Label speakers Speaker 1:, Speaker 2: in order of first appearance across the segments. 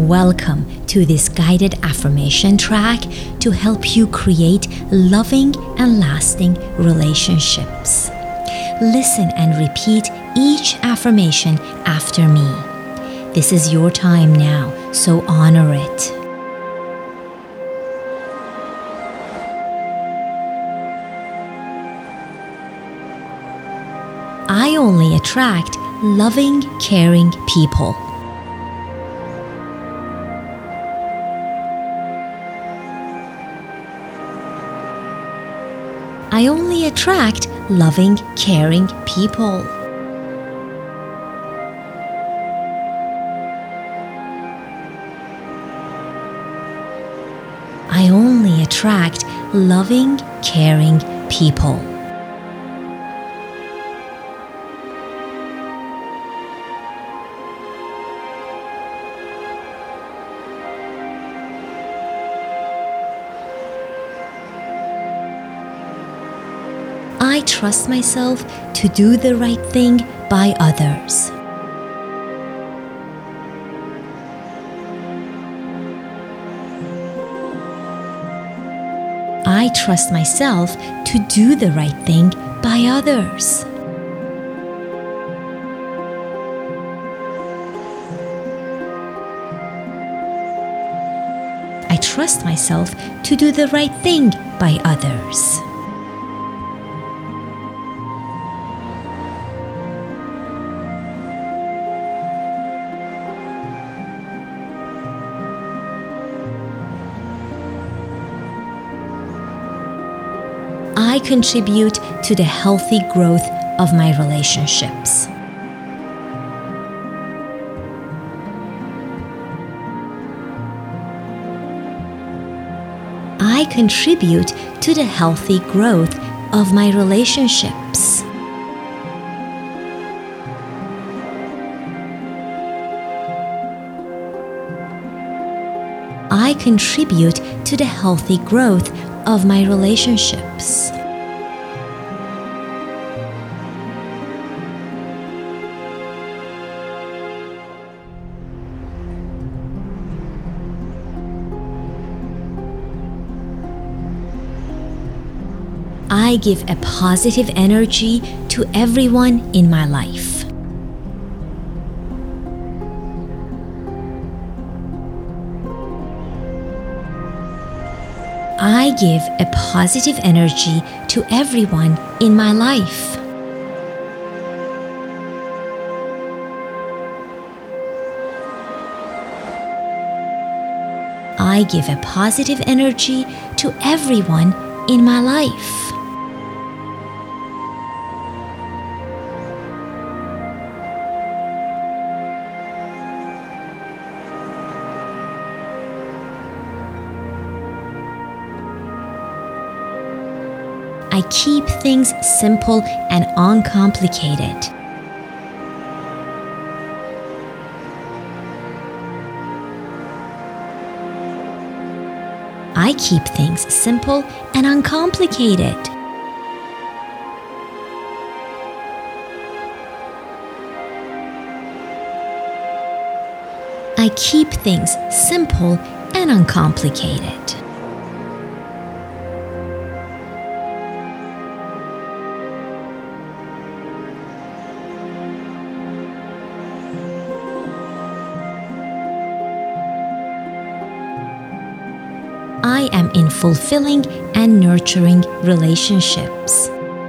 Speaker 1: Welcome to this guided affirmation track to help you create loving and lasting relationships. Listen and repeat each affirmation after me. This is your time now, so honor it. I only attract loving, caring people. I only attract loving, caring people. I only attract loving, caring people. I trust myself to do the right thing by others. I trust myself to do the right thing by others. I trust myself to do the right thing by others. I contribute to the healthy growth of my relationships. I contribute to the healthy growth of my relationships. I contribute to the healthy growth of my relationships. I give a positive energy to everyone in my life. I give a positive energy to everyone in my life. I give a positive energy to everyone in my life. I keep things simple and uncomplicated. I keep things simple and uncomplicated. I keep things simple and uncomplicated. I am in fulfilling and nurturing relationships.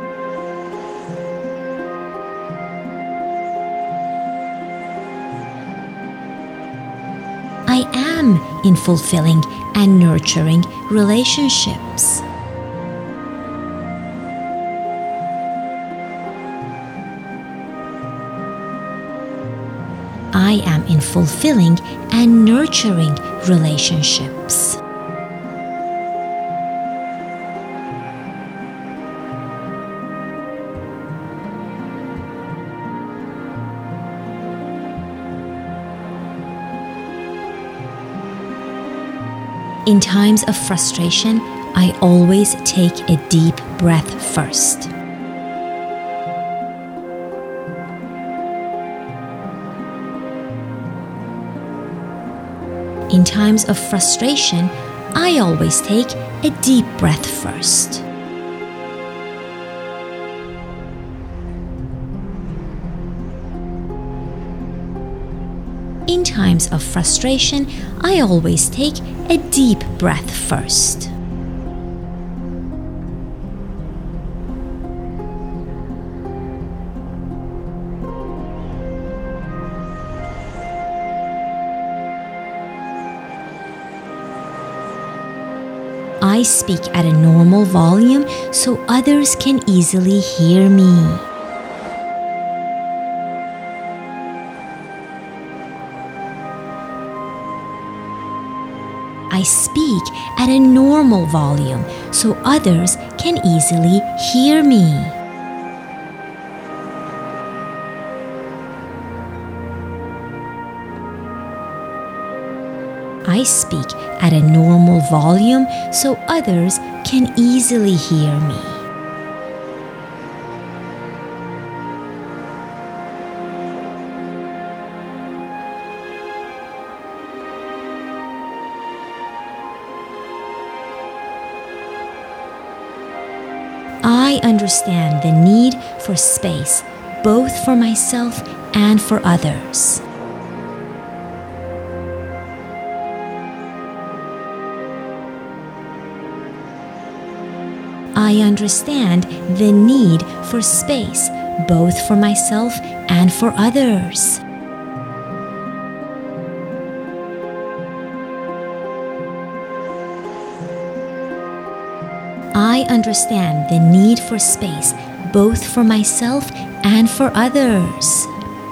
Speaker 1: I am in fulfilling and nurturing relationships. I am in fulfilling and nurturing relationships. In times of frustration, I always take a deep breath first. In times of frustration, I always take a deep breath first. In times of frustration, I always take a deep breath first. I speak at a normal volume so others can easily hear me. I speak at a normal volume so others can easily hear me. I speak at a normal volume so others can easily hear me. I understand the need for space, both for myself and for others. I understand the need for space, both for myself and for others. I understand the need for space, both for myself and for others.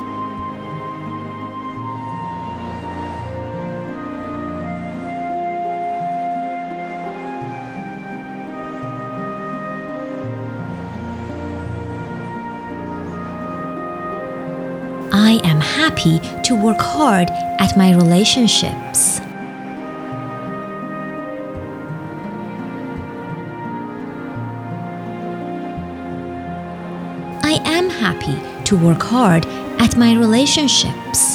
Speaker 1: I am happy to work hard at my relationships. I am happy to work hard at my relationships.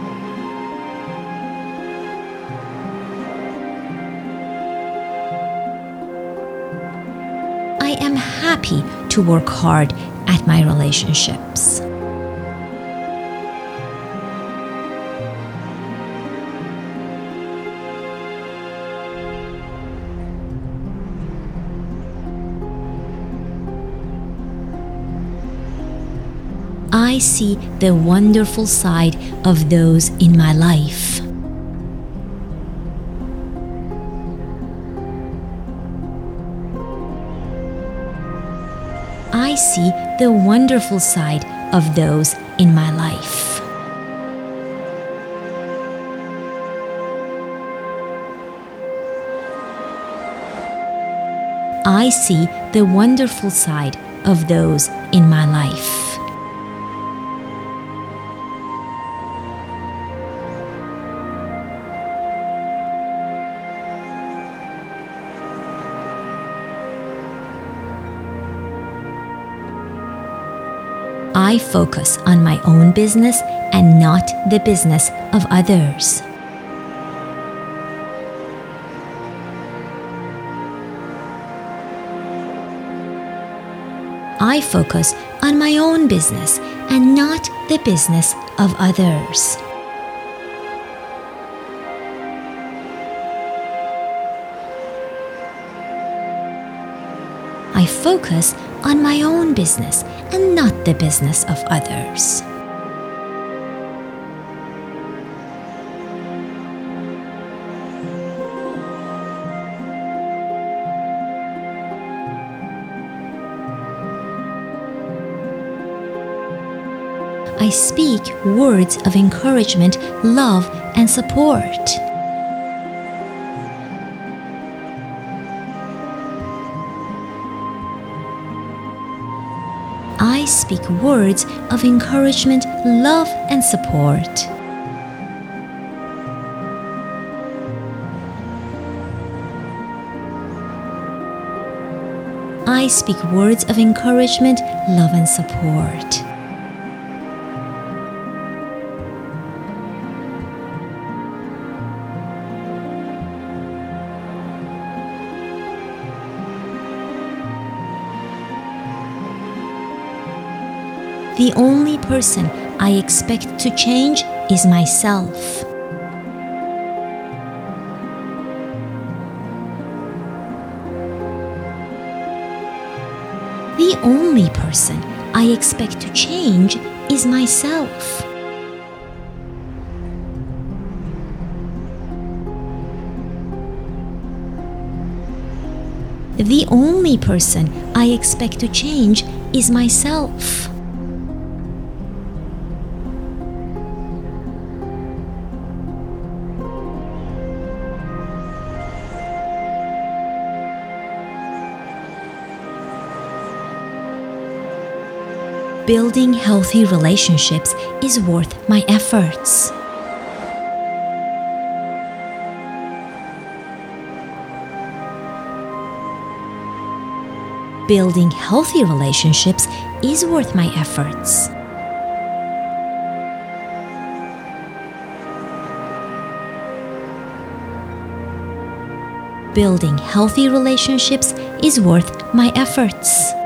Speaker 1: I am happy to work hard at my relationships. I see the wonderful side of those in my life. I see the wonderful side of those in my life. I see the wonderful side of those in my life. I focus on my own business and not the business of others. I focus on my own business and not the business of others. I focus on my own business and not the business of others. I speak words of encouragement, love, and support. I speak words of encouragement, love, and support. I speak words of encouragement, love, and support. The only person I expect to change is myself. The only person I expect to change is myself. The only person I expect to change is myself. Building healthy relationships is worth my efforts. Building healthy relationships is worth my efforts. Building healthy relationships is worth my efforts.